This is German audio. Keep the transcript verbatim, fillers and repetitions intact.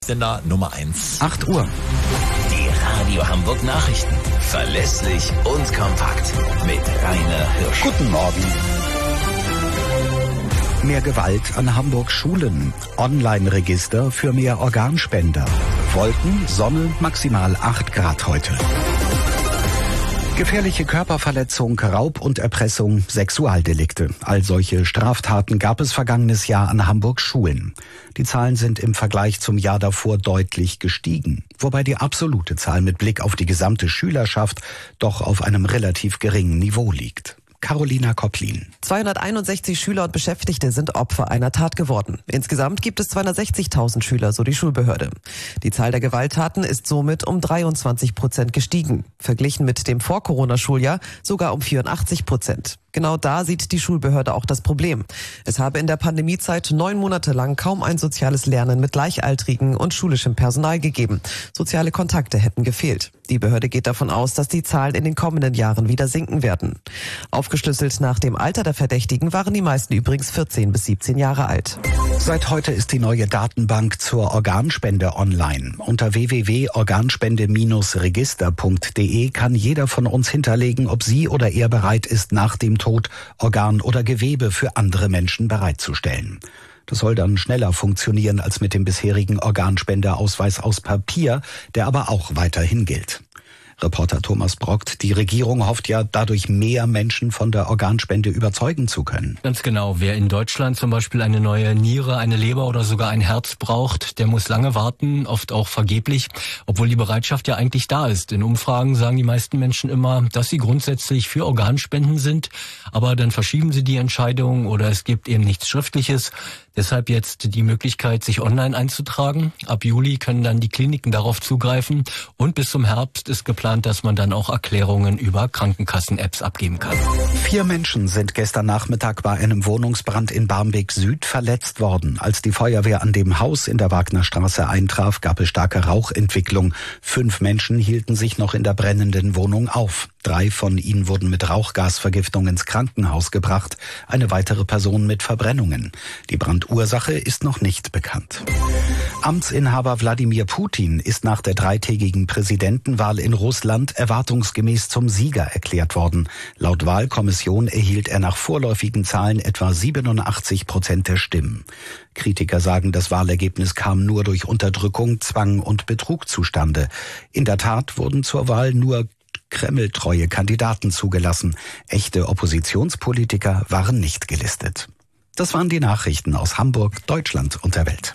Sender Nummer eins. acht Uhr. Die Radio Hamburg Nachrichten. Verlässlich und kompakt. Mit Rainer Hirsch. Guten Morgen. Mehr Gewalt an Hamburg Schulen. Online-Register für mehr Organspender. Wolken, Sonne, maximal acht Grad heute. Gefährliche Körperverletzung, Raub und Erpressung, Sexualdelikte. All solche Straftaten gab es vergangenes Jahr an Hamburgs Schulen. Die Zahlen sind im Vergleich zum Jahr davor deutlich gestiegen, wobei die absolute Zahl mit Blick auf die gesamte Schülerschaft doch auf einem relativ geringen Niveau liegt. Carolina Kopplin. zweihunderteinundsechzig Schüler und Beschäftigte sind Opfer einer Tat geworden. Insgesamt gibt es zweihundertsechzigtausend Schüler, so die Schulbehörde. Die Zahl der Gewalttaten ist somit um dreiundzwanzig Prozent gestiegen. Verglichen mit dem Vor-Corona-Schuljahr sogar um vierundachtzig Prozent. Genau da sieht die Schulbehörde auch das Problem. Es habe in der Pandemiezeit neun Monate lang kaum ein soziales Lernen mit Gleichaltrigen und schulischem Personal gegeben. Soziale Kontakte hätten gefehlt. Die Behörde geht davon aus, dass die Zahlen in den kommenden Jahren wieder sinken werden. Aufgeschlüsselt nach dem Alter der Verdächtigen waren die meisten übrigens vierzehn bis siebzehn Jahre alt. Seit heute ist die neue Datenbank zur Organspende online. Unter w w w punkt organspende register punkt d e kann jeder von uns hinterlegen, ob sie oder er bereit ist, nach dem Tod Organ oder Gewebe für andere Menschen bereitzustellen. Das soll dann schneller funktionieren als mit dem bisherigen Organspenderausweis aus Papier, der aber auch weiterhin gilt. Reporter Thomas Brockt, die Regierung hofft ja, dadurch mehr Menschen von der Organspende überzeugen zu können. Ganz genau. Wer in Deutschland zum Beispiel eine neue Niere, eine Leber oder sogar ein Herz braucht, der muss lange warten, oft auch vergeblich, obwohl die Bereitschaft ja eigentlich da ist. In Umfragen sagen die meisten Menschen immer, dass sie grundsätzlich für Organspenden sind, aber dann verschieben sie die Entscheidung oder es gibt eben nichts Schriftliches. Deshalb jetzt die Möglichkeit, sich online einzutragen. Ab Juli können dann die Kliniken darauf zugreifen und bis zum Herbst ist geplant, dass man dann auch Erklärungen über Krankenkassen-Apps abgeben kann. Vier Menschen sind gestern Nachmittag bei einem Wohnungsbrand in Barmbek Süd verletzt worden. Als die Feuerwehr an dem Haus in der Wagnerstraße eintraf, gab es starke Rauchentwicklung. Fünf Menschen hielten sich noch in der brennenden Wohnung auf. Drei von ihnen wurden mit Rauchgasvergiftung ins Krankenhaus gebracht, eine weitere Person mit Verbrennungen. Die Brandursache ist noch nicht bekannt. Amtsinhaber Wladimir Putin ist nach der dreitägigen Präsidentenwahl in Russland erwartungsgemäß zum Sieger erklärt worden. Laut Wahlkommission erhielt er nach vorläufigen Zahlen etwa siebenundachtzig Prozent der Stimmen. Kritiker sagen, das Wahlergebnis kam nur durch Unterdrückung, Zwang und Betrug zustande. In der Tat wurden zur Wahl nur kremltreue Kandidaten zugelassen. Echte Oppositionspolitiker waren nicht gelistet. Das waren die Nachrichten aus Hamburg, Deutschland und der Welt.